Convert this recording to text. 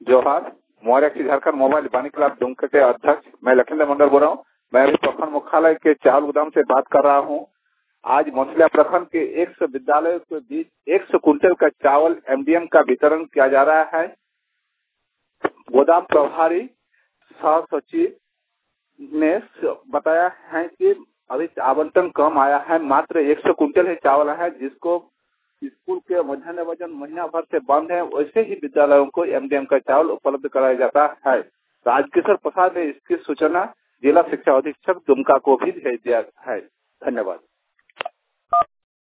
जोहार। मोहरिया Jharkhand mobile Vani club Dumka के अध्यक्ष मैं लखींद्र मंडल बोल रहा हूँ। मैं अभी प्रखंड मुख्यालय के चावल गोदाम से बात कर रहा हूँ। आज मौसलिया प्रखंड के 100 विद्यालयों के बीच 100 कुंटल का चावल एमडीएम का वितरण किया जा रहा है। गोदाम प्रभारी सह सचिव ने बताया है कि अभी आवंटन कम आया है, मात्र 100 कुंटल ही चावल है, जिसको स्कूल के मध्याह्न भोजन महीना भर से बंद है। वैसे ही विद्यालयों को एमडीएम का चावल उपलब्ध कराया जाता है। राजकिशोर प्रसाद ने इसकी सूचना जिला शिक्षा अधीक्षक दुमका को भी भेज दिया है। धन्यवाद।